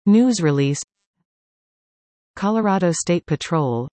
News release. Colorado State Patrol.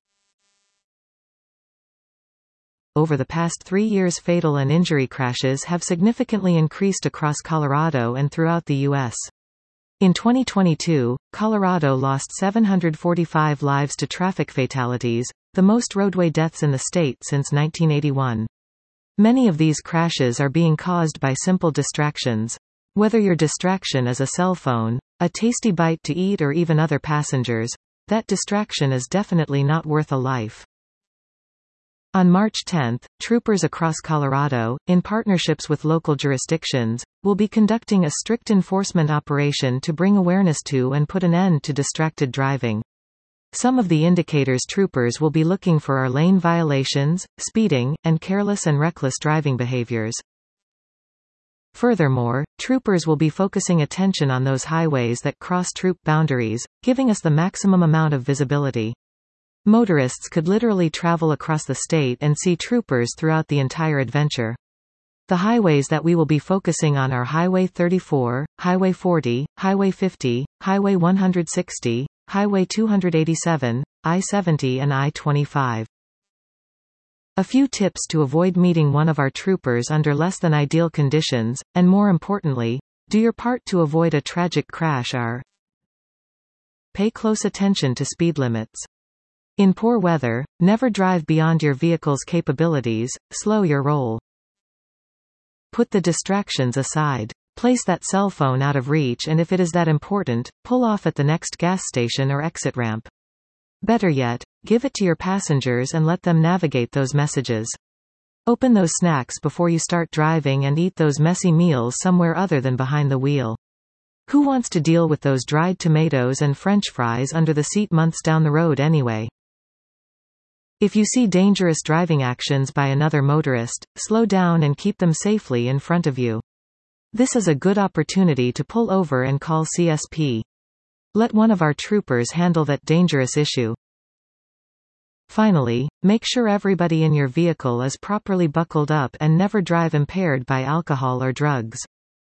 Over the past 3 years, fatal and injury crashes have significantly increased across Colorado and throughout the U.S. In 2022, Colorado lost 745 lives to traffic fatalities, the most roadway deaths in the state since 1981. Many of these crashes are being caused by simple distractions. Whether your distraction is a cell phone, a tasty bite to eat, or even other passengers, that distraction is definitely not worth a life. On March 10, troopers across Colorado, in partnerships with local jurisdictions, will be conducting a strict enforcement operation to bring awareness to and put an end to distracted driving. Some of the indicators troopers will be looking for are lane violations, speeding, and careless and reckless driving behaviors. Furthermore, troopers will be focusing attention on those highways that cross troop boundaries, giving us the maximum amount of visibility. Motorists could literally travel across the state and see troopers throughout the entire adventure. The highways that we will be focusing on are Highway 34, Highway 40, Highway 50, Highway 160, Highway 287, I-70 and I-25. A few tips to avoid meeting one of our troopers under less than ideal conditions, and more importantly, do your part to avoid a tragic crash are: pay close attention to speed limits. In poor weather, never drive beyond your vehicle's capabilities, slow your roll. Put the distractions aside. Place that cell phone out of reach, and if it is that important, pull off at the next gas station or exit ramp. Better yet, give it to your passengers and let them navigate those messages. Open those snacks before you start driving and eat those messy meals somewhere other than behind the wheel. Who wants to deal with those dried tomatoes and French fries under the seat months down the road anyway? If you see dangerous driving actions by another motorist, slow down and keep them safely in front of you. This is a good opportunity to pull over and call CSP. Let one of our troopers handle that dangerous issue. Finally, make sure everybody in your vehicle is properly buckled up and never drive impaired by alcohol or drugs.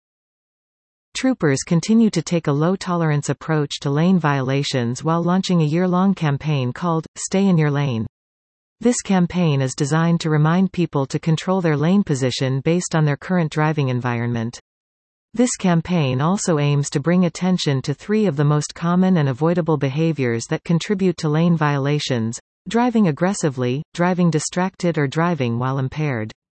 Troopers continue to take a low-tolerance approach to lane violations while launching a year-long campaign called, Stay in Your Lane. This campaign is designed to remind people to control their lane position based on their current driving environment. This campaign also aims to bring attention to 3 of the most common and avoidable behaviors that contribute to lane violations: driving aggressively, driving distracted, or driving while impaired.